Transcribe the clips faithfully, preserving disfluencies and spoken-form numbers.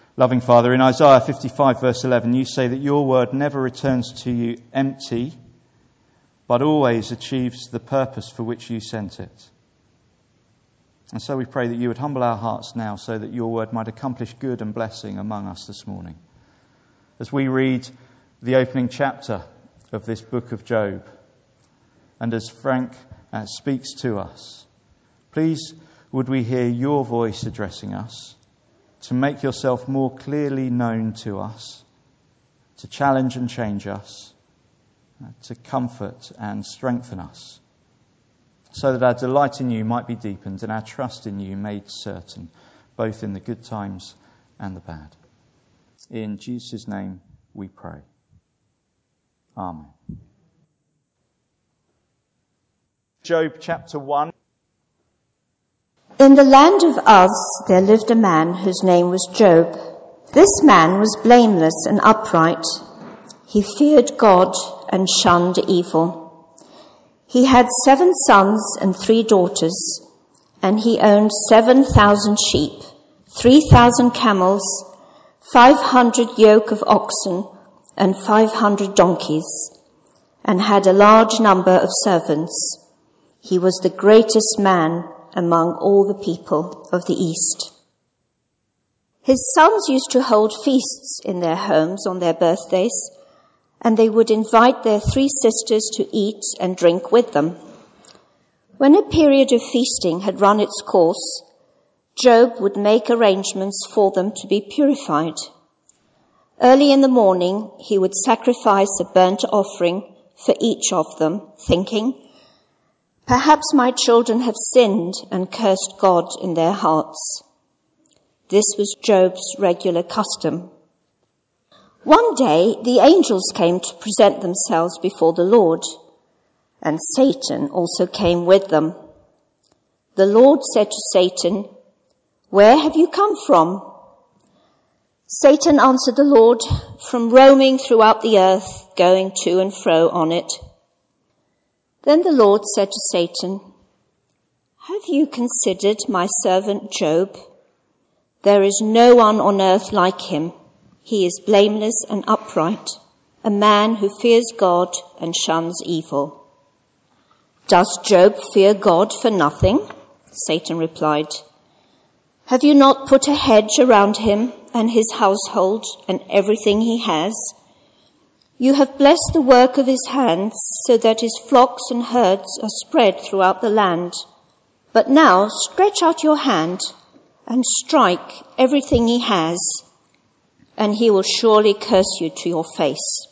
Loving Father, in Isaiah fifty-five verse eleven, you say that your word never returns to you empty, but always achieves the purpose for which you sent it. And so we pray that you would humble our hearts now so that your word might accomplish good and blessing among us this morning. As we read the opening chapter of this book of Job, and as Frank uh, speaks to us, please would we hear your voice addressing us, to make yourself more clearly known to us, to challenge and change us, uh, to comfort and strengthen us, so that our delight in you might be deepened and our trust in you made certain, both in the good times and the bad. In Jesus' name we pray. Amen. Job chapter one. In the land of Uz there lived a man whose name was Job. This man was blameless and upright. He feared God and shunned evil. He had seven sons and three daughters, and he owned seven thousand sheep, three thousand camels, five hundred yoke of oxen, and five hundred donkeys, and had a large number of servants. He was the greatest man among all the people of the East. His sons used to hold feasts in their homes on their birthdays, and they would invite their three sisters to eat and drink with them. When a period of feasting had run its course, Job would make arrangements for them to be purified. Early in the morning, he would sacrifice a burnt offering for each of them, thinking, "Perhaps my children have sinned and cursed God in their hearts." This was Job's regular custom. One day, the angels came to present themselves before the Lord, and Satan also came with them. The Lord said to Satan, "Where have you come from?" Satan answered the Lord, "From roaming throughout the earth, going to and fro on it." Then the Lord said to Satan, "Have you considered my servant Job? There is no one on earth like him. He is blameless and upright, a man who fears God and shuns evil." "Does Job fear God for nothing?" Satan replied. "Have you not put a hedge around him and his household and everything he has? You have blessed the work of his hands so that his flocks and herds are spread throughout the land. But now stretch out your hand and strike everything he has, and he will surely curse you to your face."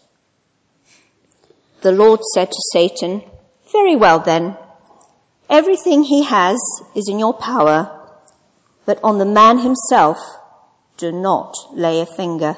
The Lord said to Satan, "Very well then, everything he has is in your power, but on the man himself do not lay a finger."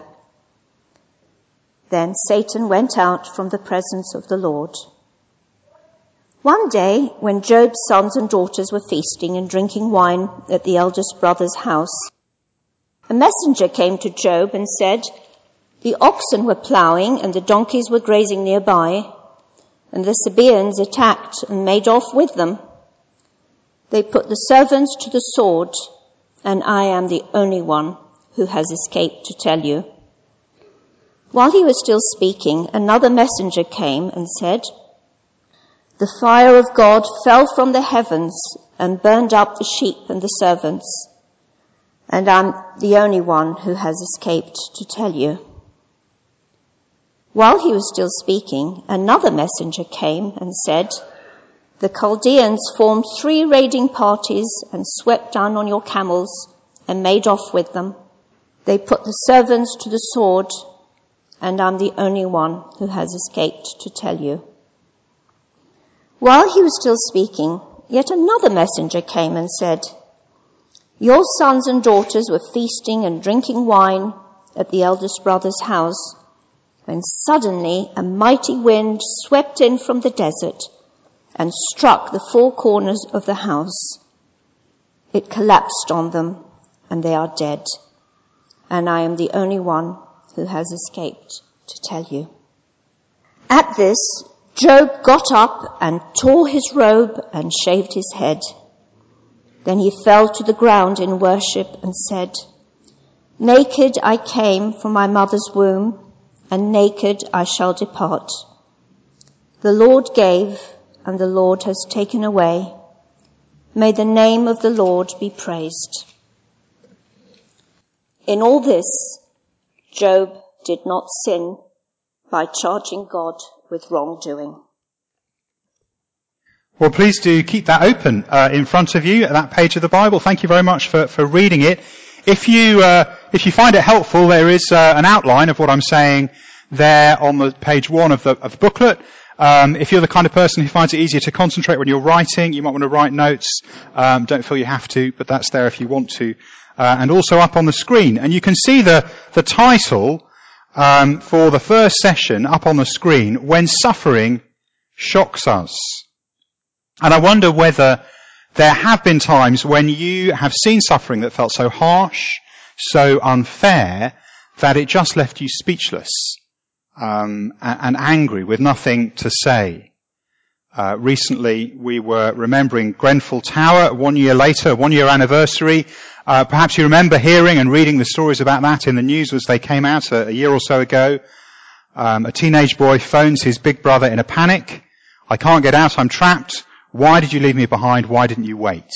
Then Satan went out from the presence of the Lord. One day, when Job's sons and daughters were feasting and drinking wine at the eldest brother's house, a messenger came to Job and said, "The oxen were ploughing and the donkeys were grazing nearby, and the Sabaeans attacked and made off with them. They put the servants to the sword, and I am the only one who has escaped to tell you." While he was still speaking, another messenger came and said, "The fire of God fell from the heavens and burned up the sheep and the servants, and I'm the only one who has escaped to tell you." While he was still speaking, another messenger came and said, "The Chaldeans formed three raiding parties and swept down on your camels and made off with them. They put the servants to the sword, and I'm the only one who has escaped to tell you." While he was still speaking, yet another messenger came and said, "Your sons and daughters were feasting and drinking wine at the eldest brother's house, when suddenly a mighty wind swept in from the desert and struck the four corners of the house. It collapsed on them, and they are dead, and I am the only one who has escaped to tell you." At this, Job got up and tore his robe and shaved his head. Then he fell to the ground in worship and said, Naked I came from my mother's womb, and naked I shall depart. The Lord gave, and the Lord has taken away. May the name of the Lord be praised. In all this, Job did not sin by charging God with wrongdoing. Well, please do keep that open uh, in front of you at that page of the Bible. Thank you very much for, for reading it. If you uh, if you find it helpful, there is uh, an outline of what I'm saying there on the page one of the, of the booklet. Um, if you're the kind of person who finds it easier to concentrate when you're writing, you might want to write notes. Um, don't feel you have to, but that's there if you want to. Uh, and also up on the screen. And you can see the, the title um, for the first session up on the screen, When Suffering Shocks Us. And I wonder whether there have been times when you have seen suffering that felt so harsh, so unfair, that it just left you speechless um, and, and angry with nothing to say. Uh, recently, we were remembering Grenfell Tower one year later, one year anniversary. Uh, perhaps you remember hearing and reading the stories about that in the news as they came out a, a year or so ago. Um, a teenage boy phones his big brother in a panic. I can't get out, I'm trapped. Why did you leave me behind? Why didn't you wait?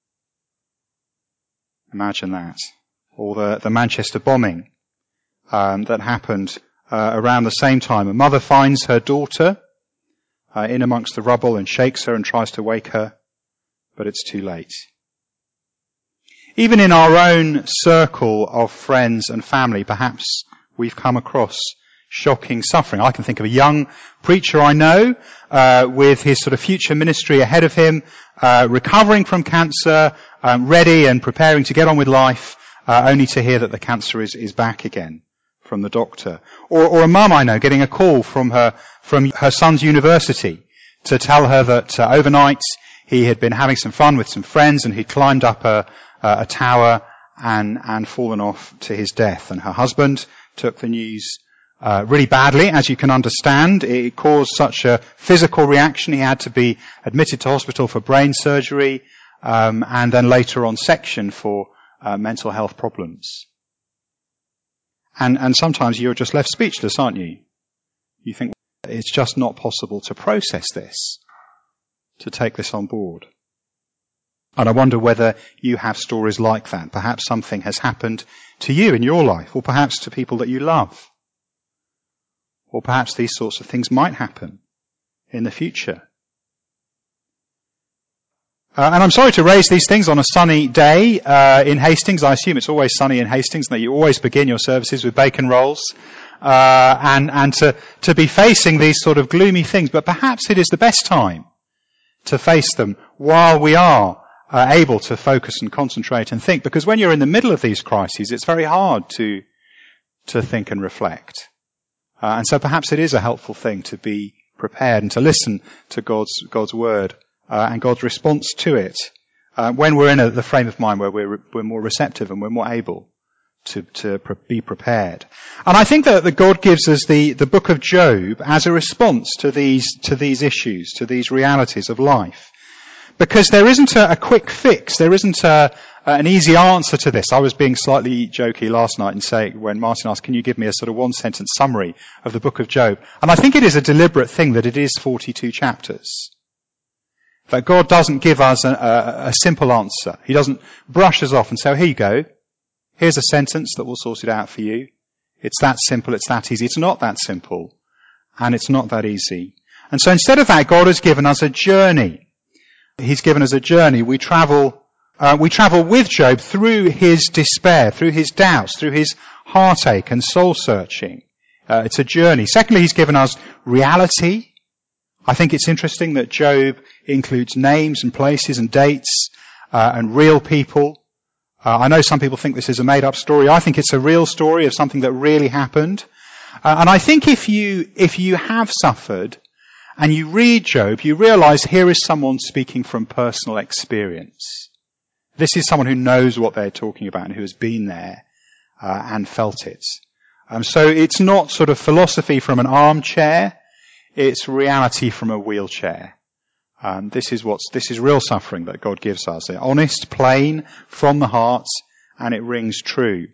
Imagine that. Or the, the Manchester bombing um, that happened uh, around the same time. A mother finds her daughter uh, in amongst the rubble and shakes her and tries to wake her, but it's too late. Even in our own circle of friends and family, perhaps we've come across shocking suffering. I can think of a young preacher I know uh, with his sort of future ministry ahead of him, uh, recovering from cancer, um, ready and preparing to get on with life, uh, only to hear that the cancer is, is back again from the doctor. Or, or a mum I know getting a call from her from her son's university to tell her that uh, overnight he had been having some fun with some friends and he'd climbed up a, a tower and, and fallen off to his death. And her husband took the news Uh, really badly, as you can understand. It caused such a physical reaction. He had to be admitted to hospital for brain surgery, um, and then later on section for uh, mental health problems. And, and sometimes you're just left speechless, aren't you? You think it's just not possible to process this, to take this on board. And I wonder whether you have stories like that. Perhaps something has happened to you in your life, or perhaps to people that you love. Or perhaps these sorts of things might happen in the future. Uh, and I'm sorry to raise these things on a sunny day uh, in Hastings. I assume it's always sunny in Hastings, and that you always begin your services with bacon rolls, uh, and, and to, to be facing these sort of gloomy things. But perhaps it is the best time to face them while we are uh, able to focus and concentrate and think. Because when you're in the middle of these crises, it's very hard to to think and reflect. Uh, and so perhaps it is a helpful thing to be prepared and to listen to God's God's word uh, and God's response to it uh, when we're in a, the frame of mind where we're we're more receptive and we're more able to to pre- be prepared. And I think that, that God gives us the the book of Job as a response to these to these issues, to these realities of life, because there isn't a, a quick fix. There isn't a Uh, an easy answer to this. I was being slightly jokey last night and saying, when Martin asked, can you give me a sort of one-sentence summary of the book of Job? And I think it is a deliberate thing that it is forty-two chapters. That God doesn't give us a, a, a simple answer. He doesn't brush us off and say, oh, here you go. Here's a sentence that will sort it out for you. It's that simple, it's that easy. It's not that simple, and it's not that easy. And so instead of that, God has given us a journey. He's given us a journey. We travel Uh, we travel with Job through his despair, through his doubts, through his heartache and soul-searching. Uh, it's a journey. Secondly, he's given us reality. I think it's interesting that Job includes names and places and dates uh, and real people. Uh, I know some people think this is a made-up story. I think it's a real story of something that really happened. Uh, and I think if you if you have suffered and you read Job, you realize here is someone speaking from personal experience. This is someone who knows what they're talking about and who has been there uh, and felt it. Um, so it's not sort of philosophy from an armchair; it's reality from a wheelchair. Um, this is what's this is real suffering that God gives us. They're honest, plain, from the heart, and it rings true.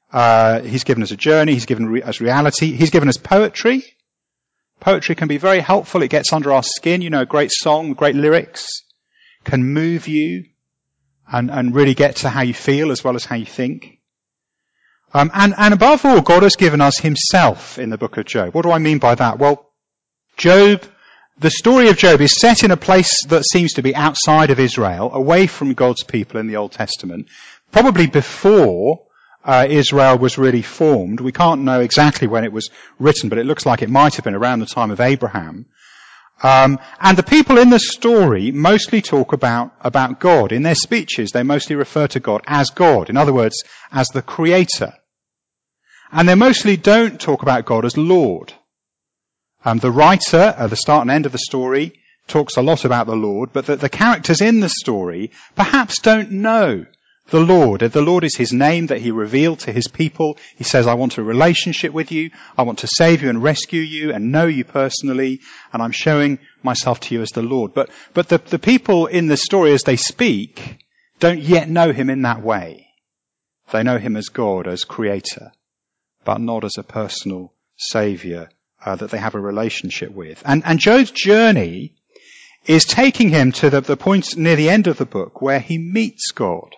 Uh, he's given us a journey. He's given re- us reality. He's given us poetry. Poetry can be very helpful. It gets under our skin. You know, a great song, great lyrics can move you and, and really get to how you feel as well as how you think. Um, and, and above all, God has given us himself in the book of Job. What do I mean by that? Well, Job, the story of Job is set in a place that seems to be outside of Israel, away from God's people in the Old Testament, probably before Uh, Israel was really formed. We can't know exactly when it was written, but it looks like it might have been around the time of Abraham. Um, and the people in the story mostly talk about, about God. In their speeches, they mostly refer to God as God. In other words, as the Creator. And they mostly don't talk about God as Lord. Um, the writer, at the start and end of the story, talks a lot about the Lord, but the, the characters in the story perhaps don't know the Lord. The Lord is his name that he revealed to his people. He says, I want a relationship with you. I want to save you and rescue you and know you personally. And I'm showing myself to you as the Lord. But, but the, the people in the story as they speak don't yet know him in that way. They know him as God, as creator, but not as a personal savior uh, that they have a relationship with. And, and Job's journey is taking him to the, the point near the end of the book where he meets God.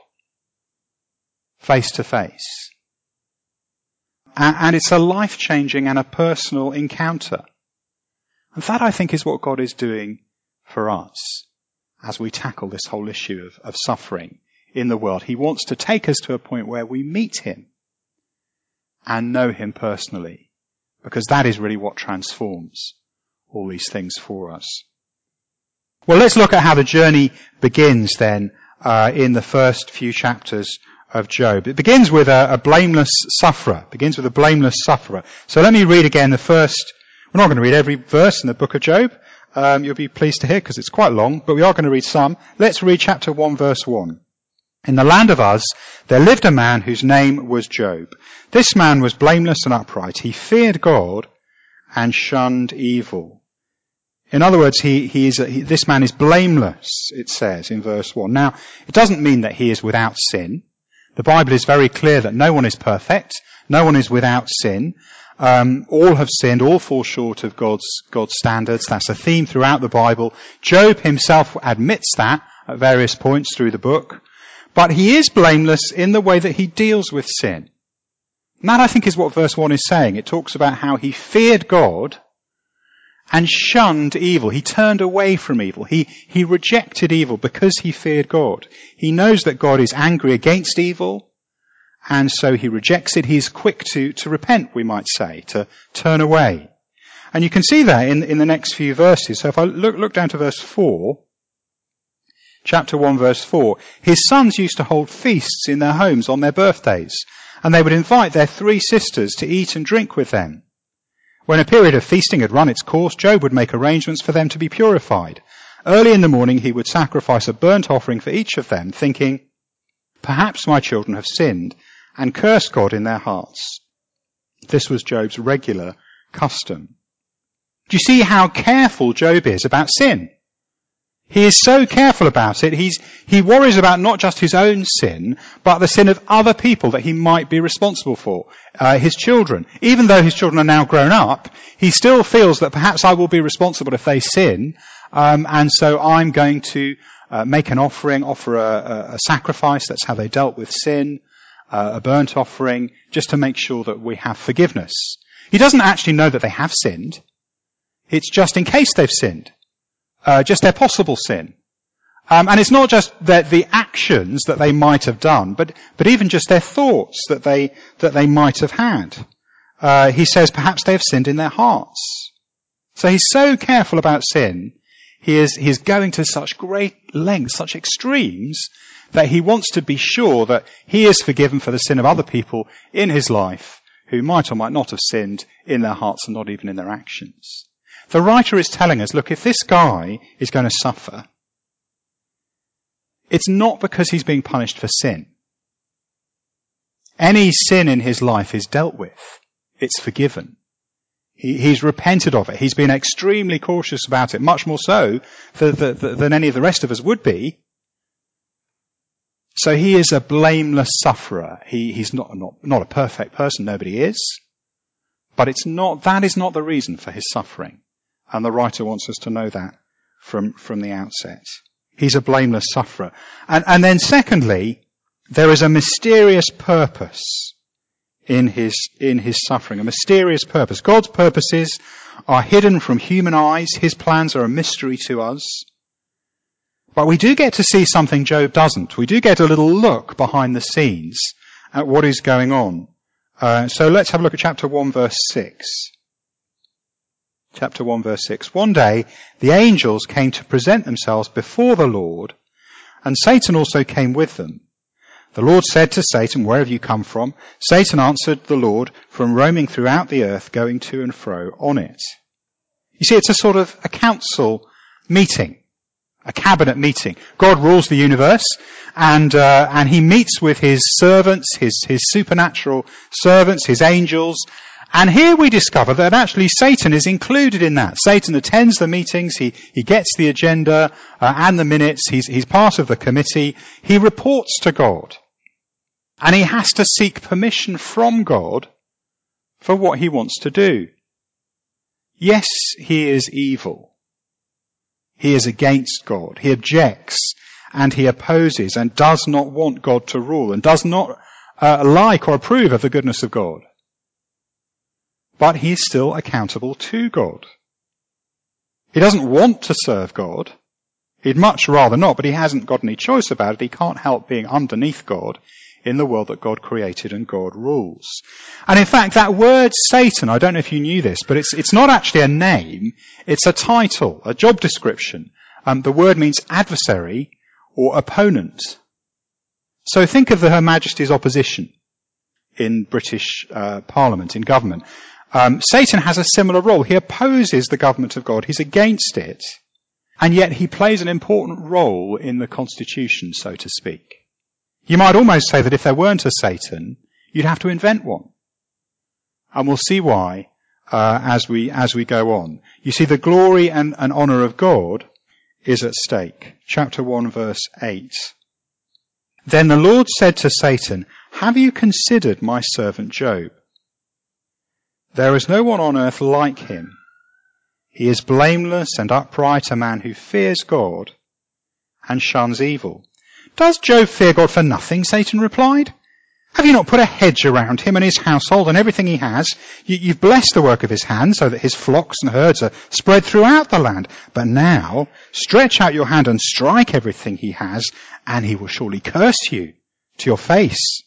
Face to face. And it's a life-changing and a personal encounter. And that, I think, is what God is doing for us as we tackle this whole issue of, of suffering in the world. He wants to take us to a point where we meet him and know him personally, because that is really what transforms all these things for us. Well, let's look at how the journey begins then uh, in the first few chapters of Job. It begins with a, a blameless sufferer. It begins with a blameless sufferer. So let me read again the first. We're not going to read every verse in the book of Job. Um, you'll be pleased to hear because it's quite long, but we are going to read some. Let's read chapter one, verse one. In the land of Uz, there lived a man whose name was Job. This man was blameless and upright. He feared God and shunned evil. In other words, he, he is a, he, this man is blameless, it says in verse one. Now, it doesn't mean that he is without sin. The Bible is very clear that no one is perfect. No one is without sin. Um, all have sinned. All fall short of God's, God's standards. That's a theme throughout the Bible. Job himself admits that at various points through the book. But he is blameless in the way that he deals with sin. And that, I think, is what verse one is saying. It talks about how he feared God and shunned evil. He turned away from evil. He, he rejected evil because he feared God. He knows that God is angry against evil, and so he rejects it. He's quick to, to repent, we might say, to turn away. And you can see that in, in the next few verses. So if I look, look down to verse four, chapter one, verse four, his sons used to hold feasts in their homes on their birthdays, and they would invite their three sisters to eat and drink with them. When a period of feasting had run its course, Job would make arrangements for them to be purified. Early in the morning, he would sacrifice a burnt offering for each of them, thinking, perhaps my children have sinned and cursed God in their hearts. This was Job's regular custom. Do you see how careful Job is about sin? He is so careful about it. He's, he worries about not just his own sin, but the sin of other people that he might be responsible for. Uh, his children. Even though his children are now grown up, he still feels that perhaps I will be responsible if they sin, um, and so I'm going to uh, make an offering, offer a, a, a sacrifice. That's how they dealt with sin, uh, a burnt offering, just to make sure that we have forgiveness. He doesn't actually know that they have sinned. It's just in case they've sinned. Uh, just their possible sin. Um, and it's not just that the actions that they might have done, but, but even just their thoughts that they, that they might have had. Uh, he says perhaps they have sinned in their hearts. So he's so careful about sin. He is, he's going to such great lengths, such extremes, that he wants to be sure that he is forgiven for the sin of other people in his life who might or might not have sinned in their hearts and not even in their actions. The writer is telling us, look, if this guy is going to suffer, it's not because he's being punished for sin. Any sin in his life is dealt with. It's forgiven. He, he's repented of it. He's been extremely cautious about it, much more so than, than any of the rest of us would be. So he is a blameless sufferer. He, he's not, not, not a perfect person. Nobody is. But it's not, that is not the reason for his suffering. And the writer wants us to know that from, from the outset. He's a blameless sufferer. And, and then secondly, there is a mysterious purpose in his, in his suffering. A mysterious purpose. God's purposes are hidden from human eyes. His plans are a mystery to us. But we do get to see something Job doesn't. We do get a little look behind the scenes at what is going on. Uh, so let's have a look at chapter one, verse six. Chapter one, verse six. One day, the angels came to present themselves before the Lord, and Satan also came with them. The Lord said to Satan, "Where have you come from?" Satan answered the Lord, "From roaming throughout the earth, going to and fro on it." You see, it's a sort of a council meeting. A cabinet meeting. God rules the universe, and uh, and he meets with his servants, his his supernatural servants, his angels. And here we discover that actually Satan is included in that. Satan attends the meetings, he he gets the agenda uh, and the minutes. He's he's part of the committee. He reports to God, and he has to seek permission from God for what he wants to do. Yes, he is evil. He is against God. He objects and he opposes and does not want God to rule and does not uh, like or approve of the goodness of God. But he is still accountable to God. He doesn't want to serve God. He'd much rather not, but he hasn't got any choice about it. He can't help being underneath God in the world that God created and God rules. And in fact, that word Satan, I don't know if you knew this, but it's it's not actually a name, it's a title, a job description. Um, the word means adversary or opponent. So think of the Her Majesty's opposition in British uh, Parliament, in government. Um, Satan has a similar role. He opposes the government of God. He's against it. And yet he plays an important role in the constitution, so to speak. You might almost say that if there weren't a Satan, you'd have to invent one. And we'll see why uh, as we as we go on. You see, the glory and, and honour of God is at stake. Chapter one, verse eight. Then the Lord said to Satan, "Have you considered my servant Job? There is no one on earth like him. He is blameless and upright, a man who fears God and shuns evil." "Does Job fear God for nothing?" Satan replied. "Have you not put a hedge around him and his household and everything he has? You, you've blessed the work of his hands so that his flocks and herds are spread throughout the land. But now stretch out your hand and strike everything he has, and he will surely curse you to your face."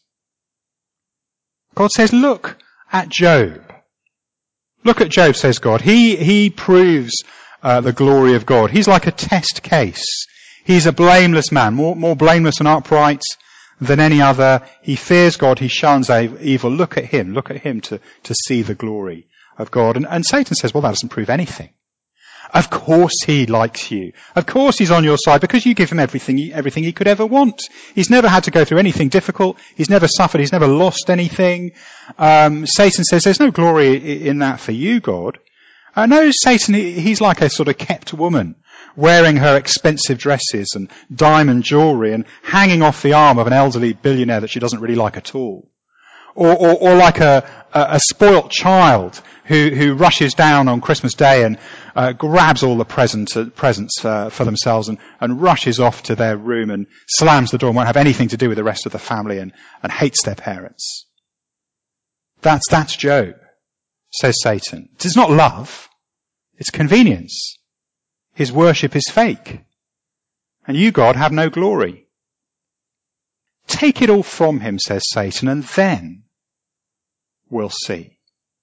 God says, look at Job. Look at Job, says God. He, he proves uh, the glory of God. He's like a test case. He's a blameless man, more, more blameless and upright than any other. He fears God. He shuns evil. Look at him. Look at him to, to see the glory of God. And, and Satan says, well, that doesn't prove anything. Of course he likes you. Of course he's on your side because you give him everything he, everything he could ever want. He's never had to go through anything difficult. He's never suffered. He's never lost anything. Um, Satan says there's no glory in that for you, God. Uh, no, Satan, he's like a sort of kept woman, wearing her expensive dresses and diamond jewellery and hanging off the arm of an elderly billionaire that she doesn't really like at all. Or, or, or like a, a, a spoilt child who, who rushes down on Christmas Day and uh, grabs all the present, uh, presents uh, for themselves and, and rushes off to their room and slams the door and won't have anything to do with the rest of the family and, and hates their parents. That's, that's Job, says Satan. It is not love, it's convenience. His worship is fake. And you, God, have no glory. Take it all from him, says Satan, and then we'll see.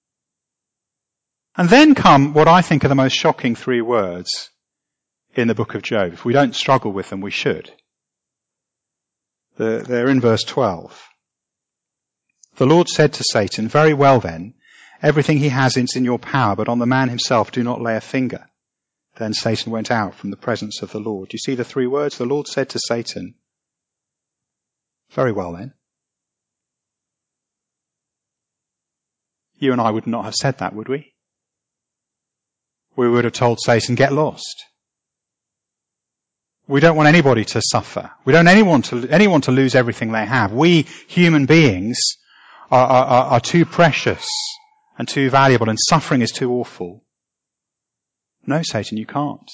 And then come what I think are the most shocking three words in the book of Job. If we don't struggle with them, we should. They're, they're in verse twelve. The Lord said to Satan, "Very well then, everything he has is in your power, but on the man himself do not lay a finger." Then Satan went out from the presence of the Lord. Do you see the three words? The Lord said to Satan, "Very well then." You and I would not have said that, would we? We would have told Satan, "Get lost." We don't want anybody to suffer. We don't want anyone to, anyone to lose everything they have. We human beings are, are, are too precious and too valuable, and suffering is too awful. No, Satan, you can't.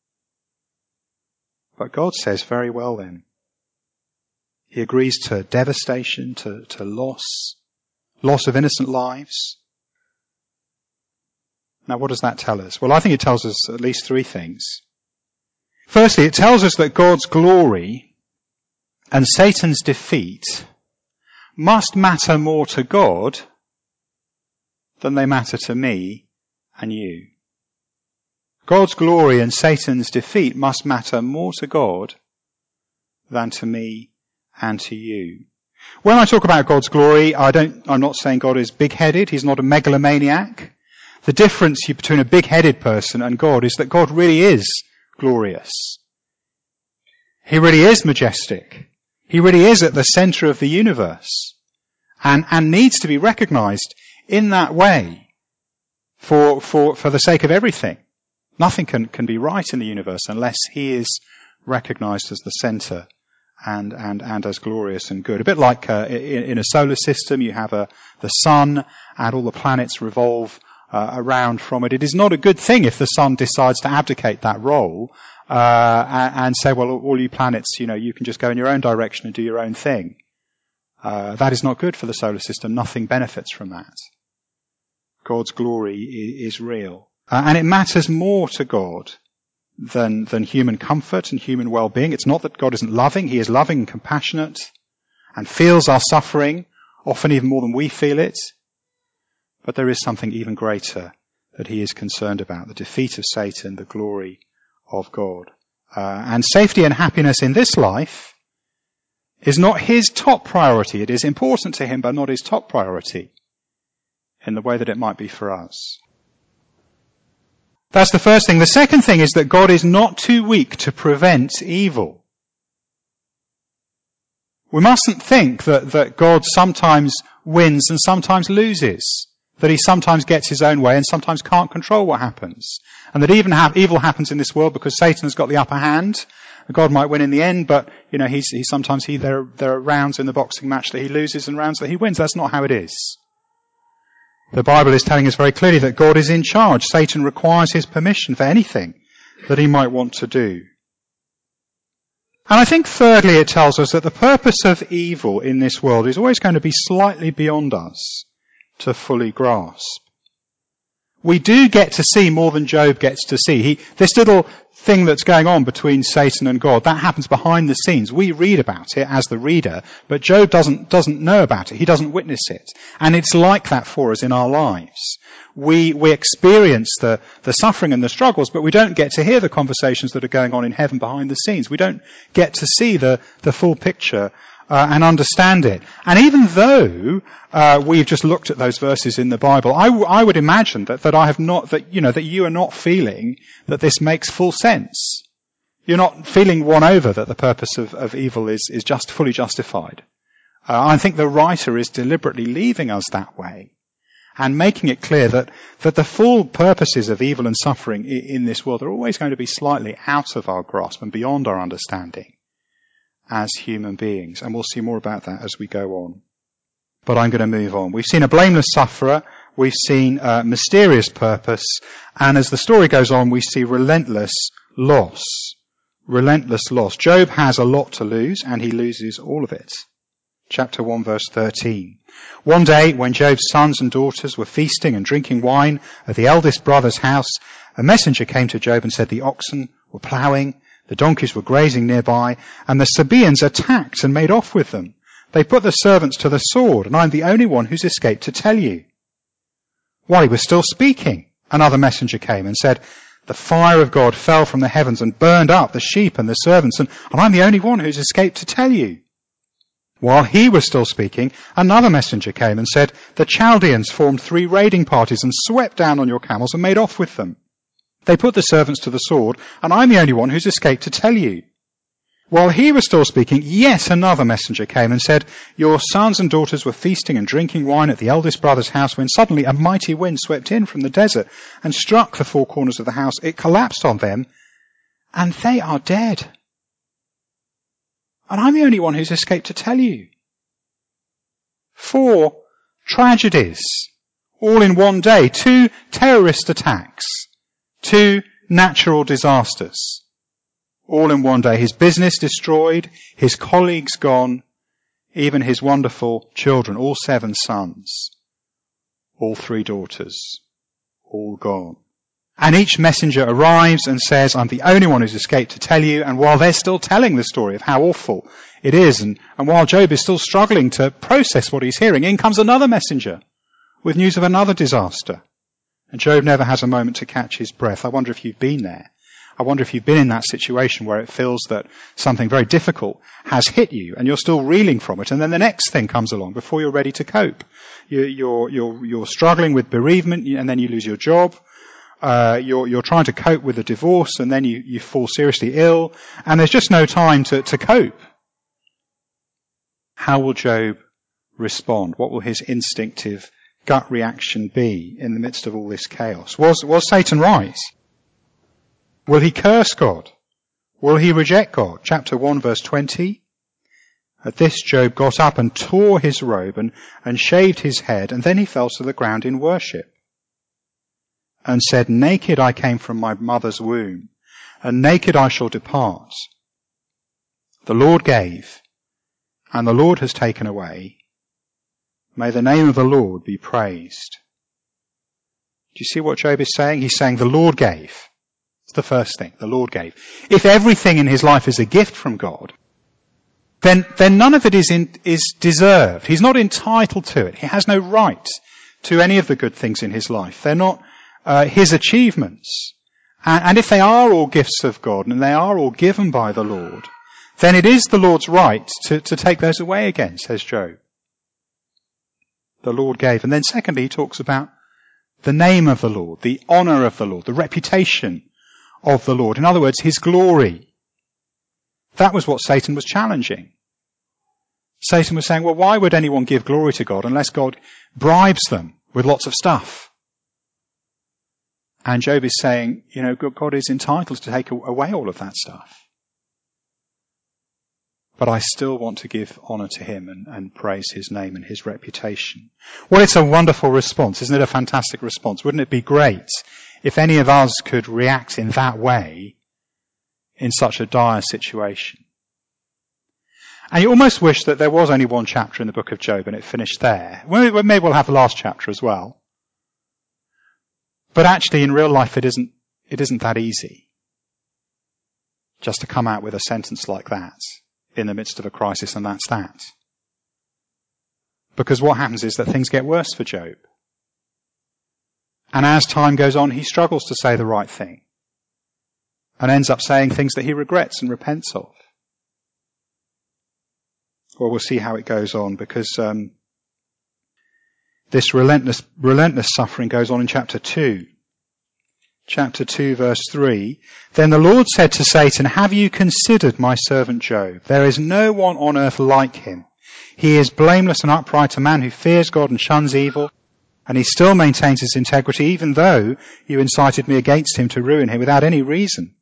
But God says, very well then. He agrees to devastation, to, to loss, loss of innocent lives. Now what does that tell us? Well, I think it tells us at least three things. Firstly, it tells us that God's glory and Satan's defeat must matter more to God than they matter to me and you. God's glory and Satan's defeat must matter more to God than to me and to you. When I talk about God's glory, I don't, I'm not saying God is big-headed. He's not a megalomaniac. The difference between a big-headed person and God is that God really is glorious. He really is majestic. He really is at the center of the universe, and, and needs to be recognized in that way for, for, for the sake of everything. Nothing can, can be right in the universe unless he is recognized as the center and, and, and as glorious and good. A bit like uh, in, in a solar system, you have a, the sun and all the planets revolve uh, around from it. It is not a good thing if the sun decides to abdicate that role uh, and, and say, well, all you planets, you know, you can just go in your own direction and do your own thing. Uh, that is not good for the solar system. Nothing benefits from that. God's glory is, is real. Uh, and it matters more to God than, than human comfort and human well-being. It's not that God isn't loving. He is loving and compassionate and feels our suffering, often even more than we feel it. But there is something even greater that he is concerned about, the defeat of Satan, the glory of God. Uh, and safety and happiness in this life is not his top priority. It is important to him, but not his top priority in the way that it might be for us. That's the first thing. The second thing is that God is not too weak to prevent evil. We mustn't think that, that God sometimes wins and sometimes loses, that he sometimes gets his own way and sometimes can't control what happens, and that even ha- evil happens in this world because Satan has got the upper hand. God might win in the end, but you know he's, he sometimes he there there are rounds in the boxing match that he loses and rounds that he wins. That's not how it is. The Bible is telling us very clearly that God is in charge. Satan requires his permission for anything that he might want to do. And I think thirdly it tells us that the purpose of evil in this world is always going to be slightly beyond us to fully grasp. We do get to see more than Job gets to see. He, this little thing that's going on between Satan and God, that happens behind the scenes. We read about it as the reader, but Job doesn't, doesn't know about it. He doesn't witness it. And it's like that for us in our lives. We, we experience the, the suffering and the struggles, but we don't get to hear the conversations that are going on in heaven behind the scenes. We don't get to see the, the full picture Uh, and understand it. And even though uh, we've just looked at those verses in the Bible, I, w- I would imagine that, that I have not, that you know, that you are not feeling that this makes full sense. You're not feeling won over that the purpose of, of evil is, is just fully justified. Uh, I think the writer is deliberately leaving us that way and making it clear that, that the full purposes of evil and suffering in, in this world are always going to be slightly out of our grasp and beyond our understanding as human beings. And we'll see more about that as we go on. But I'm going to move on. We've seen a blameless sufferer. We've seen a mysterious purpose. And as the story goes on, we see relentless loss. Relentless loss. Job has a lot to lose, and he loses all of it. Chapter one, verse thirteen. One day, when Job's sons and daughters were feasting and drinking wine at the eldest brother's house, a messenger came to Job and said the oxen were ploughing, the donkeys were grazing nearby, and the Sabaeans attacked and made off with them. They put the servants to the sword, and I'm the only one who's escaped to tell you. While he was still speaking, another messenger came and said, the fire of God fell from the heavens and burned up the sheep and the servants, and, and I'm the only one who's escaped to tell you. While he was still speaking, another messenger came and said, the Chaldeans formed three raiding parties and swept down on your camels and made off with them. They put the servants to the sword, and I'm the only one who's escaped to tell you. While he was still speaking, yet another messenger came and said, your sons and daughters were feasting and drinking wine at the eldest brother's house when suddenly a mighty wind swept in from the desert and struck the four corners of the house. It collapsed on them, and they are dead. And I'm the only one who's escaped to tell you. Four tragedies, all in one day. Two terrorist attacks. Two natural disasters, all in one day. His business destroyed, his colleagues gone, even his wonderful children, all seven sons, all three daughters, all gone. And each messenger arrives and says, I'm the only one who's escaped to tell you. And while they're still telling the story of how awful it is, and, and while Job is still struggling to process what he's hearing, in comes another messenger with news of another disaster. And Job never has a moment to catch his breath. I wonder if you've been there. I wonder if you've been in that situation where it feels that something very difficult has hit you and you're still reeling from it. And then the next thing comes along before you're ready to cope. You, you're, you're, you're struggling with bereavement and then you lose your job. Uh, you're, you're trying to cope with a divorce and then you, you fall seriously ill and there's just no time to, to cope. How will Job respond? What will his instinctive gut reaction be in the midst of all this chaos? Was, was Satan right? Will he curse God? Will he reject God? Chapter one verse twenty. At this Job got up and tore his robe and, and shaved his head, and then he fell to the ground in worship and said, naked I came from my mother's womb, and naked I shall depart. The Lord gave, and the Lord has taken away. May the name of the Lord be praised. Do you see what Job is saying? He's saying the Lord gave. It's the first thing, the Lord gave. If everything in his life is a gift from God, then, then none of it is, in, is deserved. He's not entitled to it. He has no right to any of the good things in his life. They're not uh, his achievements. And, and if they are all gifts of God and they are all given by the Lord, then it is the Lord's right to, to take those away again, says Job. The Lord gave. And then secondly, he talks about the name of the Lord, the honor of the Lord, the reputation of the Lord. In other words, his glory. That was what Satan was challenging. Satan was saying, well, why would anyone give glory to God unless God bribes them with lots of stuff? And Job is saying, you know, God is entitled to take away all of that stuff. But I still want to give honor to him and, and praise his name and his reputation. Well, it's a wonderful response. Isn't it a fantastic response? Wouldn't it be great if any of us could react in that way in such a dire situation? And you almost wish that there was only one chapter in the book of Job and it finished there. Well, maybe we'll have the last chapter as well. But actually, in real life, it isn't, it isn't that easy just to come out with a sentence like that in the midst of a crisis, and that's that. Because what happens is that things get worse for Job. And as time goes on, he struggles to say the right thing and ends up saying things that he regrets and repents of. Well, we'll see how it goes on, because um, this relentless, relentless suffering goes on in chapter two. Chapter two, verse three. Then the Lord said to Satan, have you considered my servant Job? There is no one on earth like him. He is blameless and upright, a man who fears God and shuns evil, and he still maintains his integrity, even though you incited me against him to ruin him without any reason.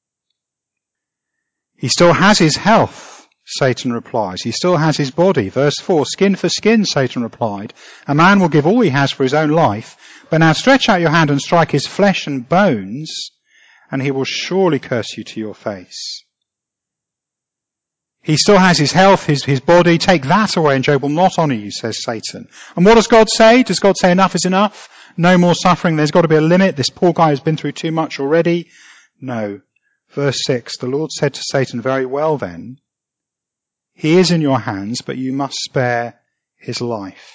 He still has his health, Satan replies. He still has his body. Verse four, skin for skin, Satan replied. A man will give all he has for his own life, but now stretch out your hand and strike his flesh and bones, and he will surely curse you to your face. He still has his health, his, his body. Take that away and Job will not honor you, says Satan. And what does God say? Does God say enough is enough? No more suffering. There's got to be a limit. This poor guy has been through too much already. No. Verse six, the Lord said to Satan, very well then, he is in your hands, but you must spare his life.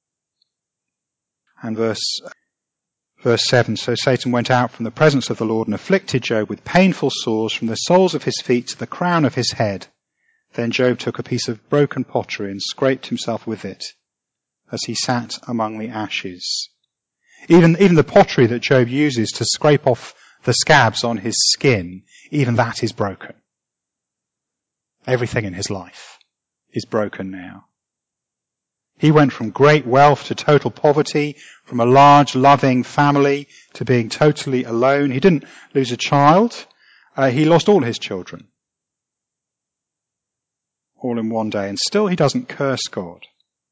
And verse, verse seven, so Satan went out from the presence of the Lord and afflicted Job with painful sores from the soles of his feet to the crown of his head. Then Job took a piece of broken pottery and scraped himself with it as he sat among the ashes. Even, even the pottery that Job uses to scrape off the scabs on his skin, even that is broken. Everything in his life is broken now. He went from great wealth to total poverty, from a large, loving family to being totally alone. He didn't lose a child. Uh, he lost all his children. all in one day, and still he doesn't curse God.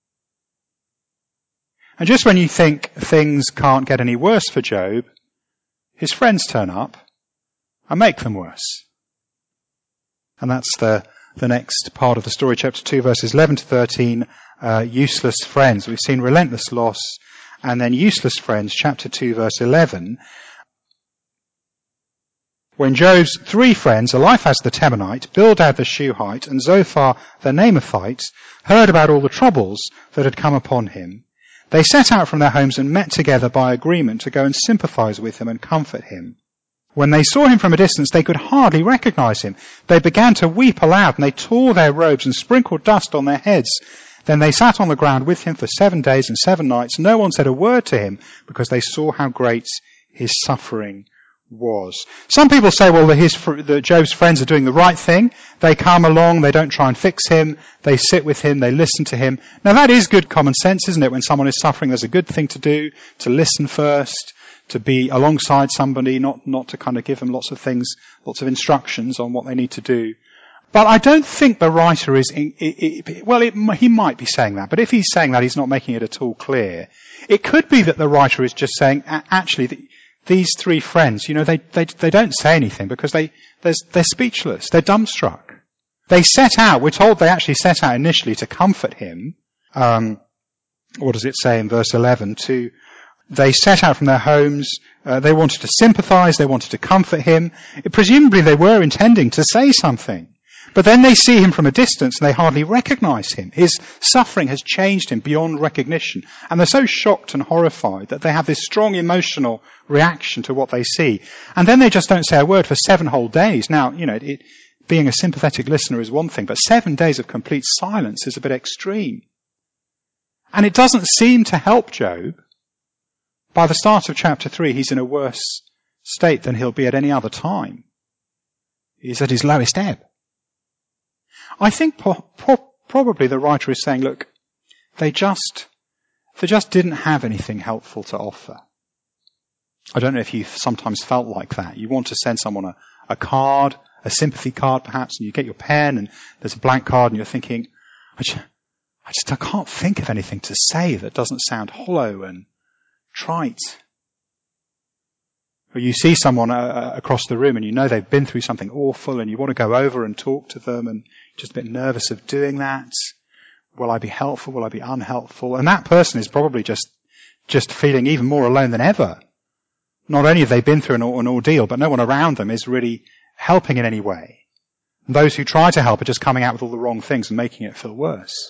And just when you think things can't get any worse for Job, his friends turn up and make them worse. And that's the, the next part of the story, chapter two, verses eleven to thirteen, uh, useless friends. We've seen relentless loss, and then useless friends, chapter two, verse eleven. When Job's three friends, Eliphaz the Temanite, Bildad the Shuhite, and Zophar the Naamathite, heard about all the troubles that had come upon him, they set out from their homes and met together by agreement to go and sympathize with him and comfort him. When they saw him from a distance, they could hardly recognize him. They began to weep aloud, and they tore their robes and sprinkled dust on their heads. Then they sat on the ground with him for seven days and seven nights. No one said a word to him, because they saw how great his suffering was. Some people say, well, that, his, that Job's friends are doing the right thing. They come along, they don't try and fix him, they sit with him, they listen to him. Now that is good common sense, isn't it? When someone is suffering, there's a good thing to do, to listen first, to be alongside somebody, not, not to kind of give them lots of things, lots of instructions on what they need to do. But I don't think the writer is, in, it, it, well, it, he might be saying that, but if he's saying that, he's not making it at all clear. It could be that the writer is just saying, actually, the, these three friends, you know, they, they, they don't say anything because they, they're, they're speechless. They're dumbstruck. They set out, we're told they actually set out initially to comfort him. Um, what does it say in verse eleven? To, they set out from their homes, uh, they wanted to sympathize, they wanted to comfort him. It, presumably they were intending to say something. But then they see him from a distance and they hardly recognize him. His suffering has changed him beyond recognition. And they're so shocked and horrified that they have this strong emotional reaction to what they see. And then they just don't say a word for seven whole days. Now, you know, it, being a sympathetic listener is one thing, but seven days of complete silence is a bit extreme. And it doesn't seem to help Job. By the start of chapter three, he's in a worse state than he'll be at any other time. He's at his lowest ebb. I think po- po- probably the writer is saying, look, they just, they just didn't have anything helpful to offer. I don't know if you've sometimes felt like that. You want to send someone a, a card, a sympathy card perhaps, and you get your pen and there's a blank card and you're thinking, I just, I just I can't think of anything to say that doesn't sound hollow and trite. Or you see someone uh, across the room and you know they've been through something awful and you want to go over and talk to them and you're just a bit nervous of doing that. Will I be helpful? Will I be unhelpful? And that person is probably just, just feeling even more alone than ever. Not only have they been through an, an ordeal, but no one around them is really helping in any way. And those who try to help are just coming out with all the wrong things and making it feel worse.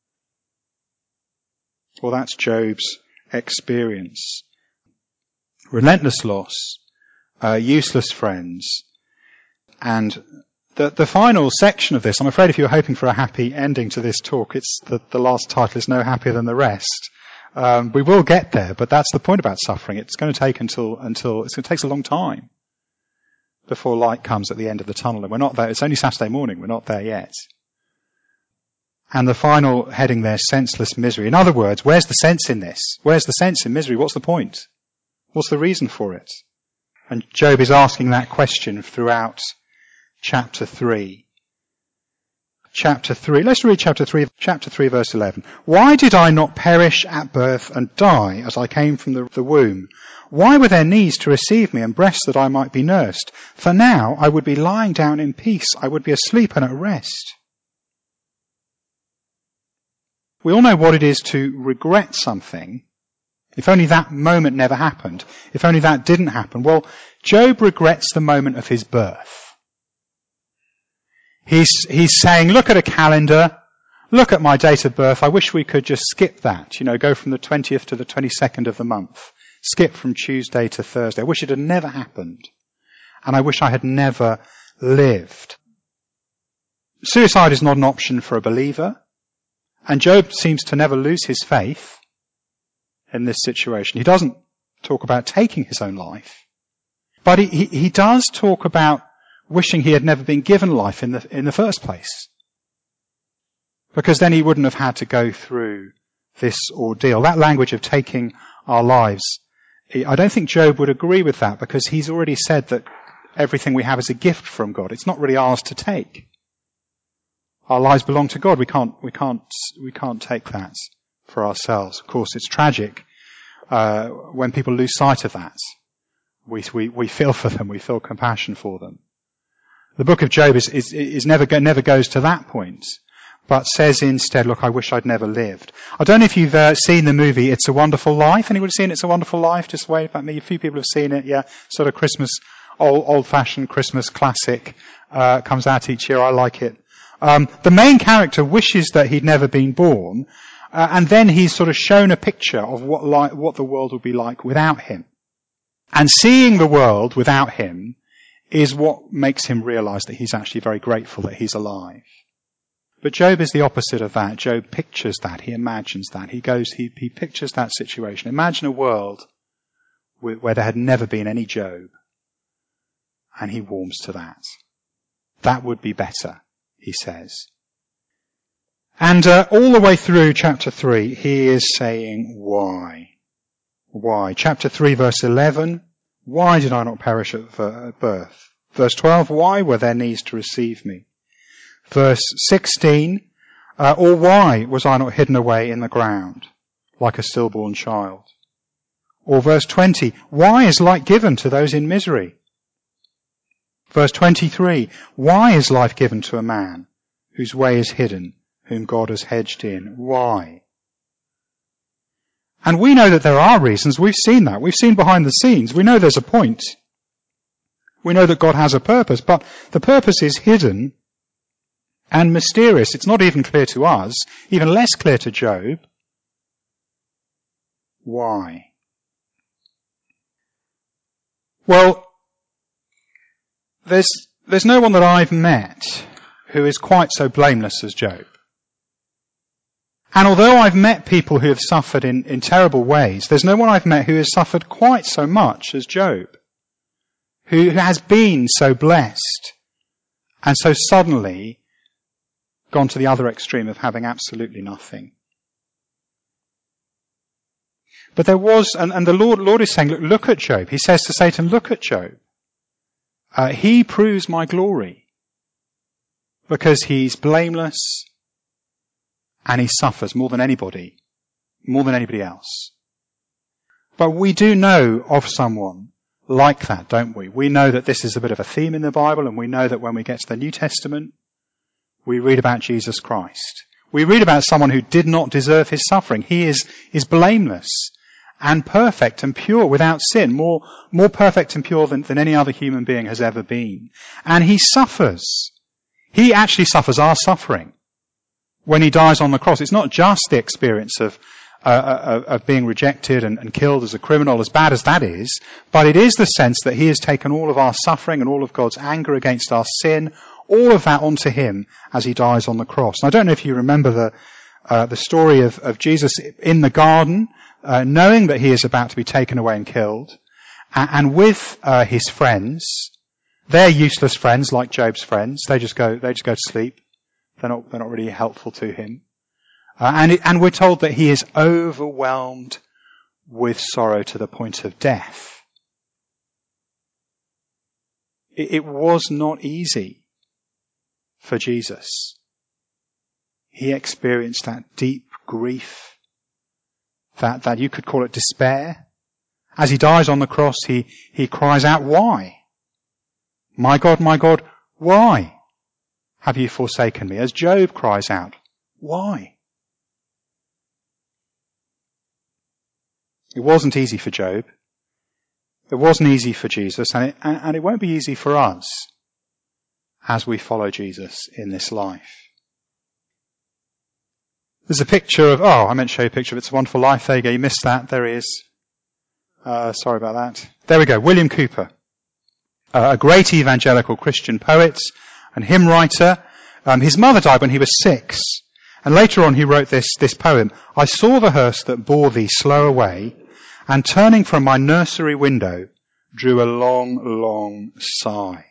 Well, that's Job's experience. Relentless loss, uh, useless friends, and the, the final section of this, I'm afraid if you're hoping for a happy ending to this talk, it's the, the last title is No Happier Than the Rest. Um, we will get there, but that's the point about suffering. It's going to take until, until, it's going to take a long time before light comes at the end of the tunnel, and we're not there. It's only Saturday morning, we're not there yet. And the final heading there, senseless misery. In other words, where's the sense in this? Where's the sense in misery? What's the point? What's the reason for it? And Job is asking that question throughout chapter three. Chapter three. Let's read chapter three, chapter three, verse eleven. Why did I not perish at birth and die as I came from the, the womb? Why were there knees to receive me and breasts that I might be nursed? For now I would be lying down in peace. I would be asleep and at rest. We all know what it is to regret something. If only that moment never happened. If only that didn't happen. Well, Job regrets the moment of his birth. He's, he's saying, look at a calendar, look at my date of birth, I wish we could just skip that, you know, go from the twentieth to the twenty-second of the month, skip from Tuesday to Thursday. I wish it had never happened, and I wish I had never lived. Suicide is not an option for a believer, and Job seems to never lose his faith in this situation. He doesn't talk about taking his own life, but he, he, he does talk about wishing he had never been given life in the, in the first place. Because then he wouldn't have had to go through this ordeal. That language of taking our lives, I don't think Job would agree with that because he's already said that everything we have is a gift from God. It's not really ours to take. Our lives belong to God. We can't, we can't, we can't take that for ourselves. Of course, it's tragic uh, when people lose sight of that. We, we, we feel for them. We feel compassion for them. The book of Job is, is, is never, go, never goes to that point, but says instead, look, I wish I'd never lived. I don't know if you've uh, seen the movie It's a Wonderful Life. Anyone seen It's a Wonderful Life? Just wave at me. A few people have seen it. Yeah, sort of Christmas, old, old-fashioned Christmas classic. Uh, comes out each year. I like it. Um, the main character wishes that he'd never been born, uh, and then he's sort of shown a picture of what li- what the world would be like without him. And seeing the world without him is what makes him realize that he's actually very grateful that he's alive. But Job is the opposite of that. Job pictures that. He imagines that. He goes, he, he pictures that situation. Imagine a world where there had never been any Job. And he warms to that. That would be better, he says. And uh, all the way through chapter three, he is saying, why? Why? Chapter three, verse eleven, why did I not perish at birth? Verse twelve, why were there knees to receive me? Verse sixteen, uh, or why was I not hidden away in the ground like a stillborn child? Or verse twenty, why is light given to those in misery? Verse twenty-three, why is life given to a man whose way is hidden, whom God has hedged in? Why? And we know that there are reasons. We've seen that. We've seen behind the scenes. We know there's a point. We know that God has a purpose, but the purpose is hidden and mysterious. It's not even clear to us, even less clear to Job. Why? Well, there's, there's no one that I've met who is quite so blameless as Job. And although I've met people who have suffered in, in terrible ways, there's no one I've met who has suffered quite so much as Job, who has been so blessed and so suddenly gone to the other extreme of having absolutely nothing. But there was, and, and the Lord, Lord is saying, look, look at Job. He says to Satan, look at Job. Uh, he proves my glory because he's blameless and he suffers more than anybody, more than anybody else. But we do know of someone like that, don't we? We know that this is a bit of a theme in the Bible, and we know that when we get to the New Testament, we read about Jesus Christ. We read about someone who did not deserve his suffering. He is, is blameless and perfect and pure without sin, more, more perfect and pure than, than any other human being has ever been. And he suffers. He actually suffers our suffering when he dies on the cross. It's not just the experience of uh, of being rejected and, and killed as a criminal, as bad as that is, but it is the sense that he has taken all of our suffering and all of God's anger against our sin, all of that onto him as he dies on the cross. And I don't know if you remember the uh, the story of, of Jesus in the garden, uh, knowing that he is about to be taken away and killed, and, and with uh, his friends. They're useless friends, like Job's friends. They just go, they just go to sleep. They're not, they're not really helpful to him. Uh, and, it, and we're told that he is overwhelmed with sorrow to the point of death. It, it was not easy for Jesus. He experienced that deep grief, that, that you could call it despair. As he dies on the cross, he, he cries out, why? My God, my God, why have you forsaken me? As Job cries out, why? It wasn't easy for Job. It wasn't easy for Jesus, and it, and it won't be easy for us as we follow Jesus in this life. There's a picture of, oh, I meant to show you a picture of It's a Wonderful Life. There you go, you missed that. There he is. Uh, sorry about that. There we go, William Cowper. Uh, a great evangelical Christian poet and hymn writer. Um, his mother died when he was six. And later on he wrote this, this poem. I saw the hearse that bore thee slow away, and turning from my nursery window, drew a long, long sigh.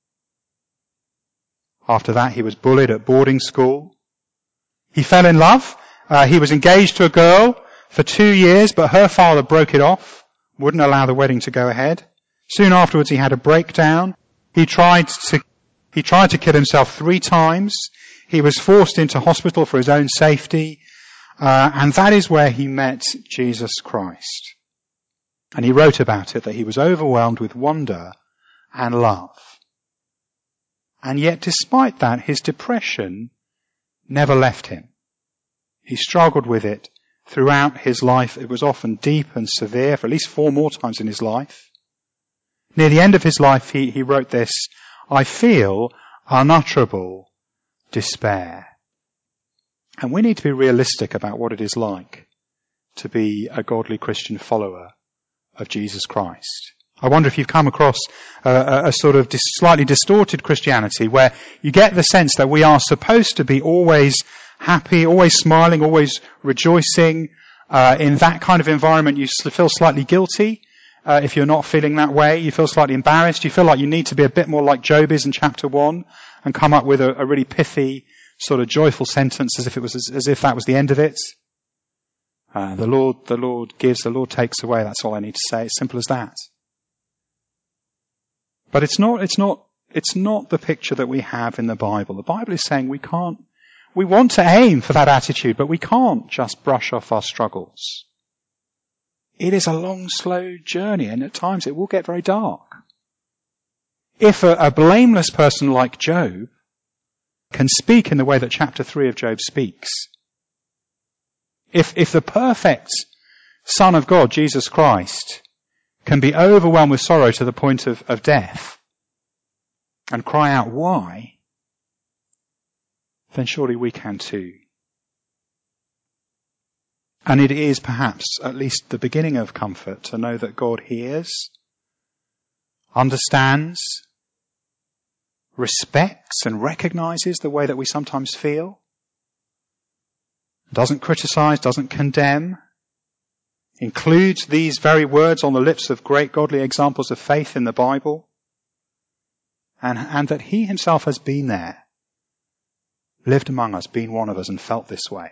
After that he was bullied at boarding school. He fell in love. Uh, he was engaged to a girl for two years, but her father broke it off, wouldn't allow the wedding to go ahead. Soon afterwards he had a breakdown. He tried to, he tried to kill himself three times. He was forced into hospital for his own safety. Uh, and that is where he met Jesus Christ. And he wrote about it that he was overwhelmed with wonder and love. And yet despite that, his depression never left him. He struggled with it throughout his life. It was often deep and severe, for at least four more times in his life. Near the end of his life, he, he wrote this, "I feel unutterable despair." And we need to be realistic about what it is like to be a godly Christian follower of Jesus Christ. I wonder if you've come across a, a, a sort of dis, slightly distorted Christianity where you get the sense that we are supposed to be always happy, always smiling, always rejoicing. Uh, in that kind of environment, you feel slightly guilty. Uh, if you're not feeling that way, you feel slightly embarrassed. You feel like you need to be a bit more like Job is in chapter one and come up with a, a really pithy, sort of joyful sentence as if it was as, as if that was the end of it. Uh, the Lord, the Lord gives, the Lord takes away. That's all I need to say. It's simple as that. But it's not, it's not, it's not the picture that we have in the Bible. The Bible is saying we can't, we want to aim for that attitude, but we can't just brush off our struggles. It is a long, slow journey, and at times it will get very dark. If a, a blameless person like Job can speak in the way that chapter three of Job speaks, if, if the perfect Son of God, Jesus Christ, can be overwhelmed with sorrow to the point of, of death and cry out, why? Then surely we can too. And it is perhaps at least the beginning of comfort to know that God hears, understands, respects and recognizes the way that we sometimes feel, doesn't criticize, doesn't condemn, includes these very words on the lips of great godly examples of faith in the Bible, and, and that he himself has been there, lived among us, been one of us, and felt this way.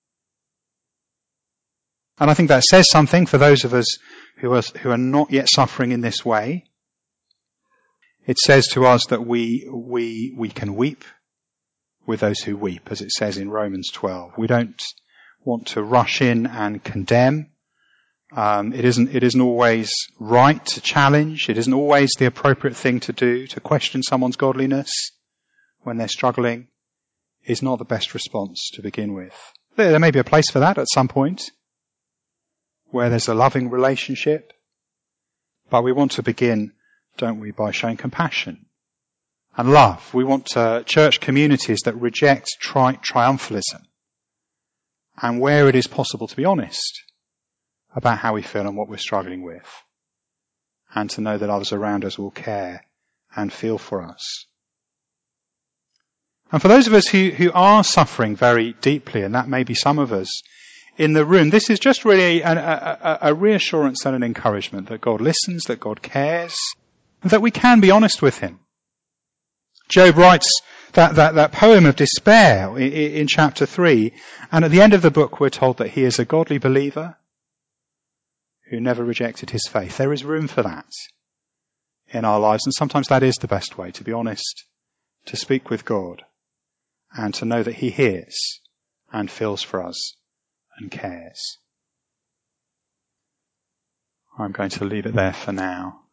And I think that says something for those of us who are, who are not yet suffering in this way. It says to us that we, we, we can weep with those who weep, as it says in Romans twelve. We don't want to rush in and condemn. Um, it isn't, it isn't always right to challenge. It isn't always the appropriate thing to do. To question someone's godliness when they're struggling is not the best response to begin with. There, there may be a place for that at some point, where there's a loving relationship, but we want to begin, don't we, by showing compassion and love. We want uh, church communities that reject tri- triumphalism, and where it is possible to be honest about how we feel and what we're struggling with, and to know that others around us will care and feel for us. And for those of us who, who are suffering very deeply, and that may be some of us in the room, this is just really a, a, a reassurance and an encouragement that God listens, that God cares, and that we can be honest with him. Job writes that, that, that poem of despair in, in chapter three, and at the end of the book we're told that he is a godly believer who never rejected his faith. There is room for that in our lives, and sometimes that is the best way, to be honest, to speak with God and to know that he hears and feels for us and cares. I'm going to leave it there for now.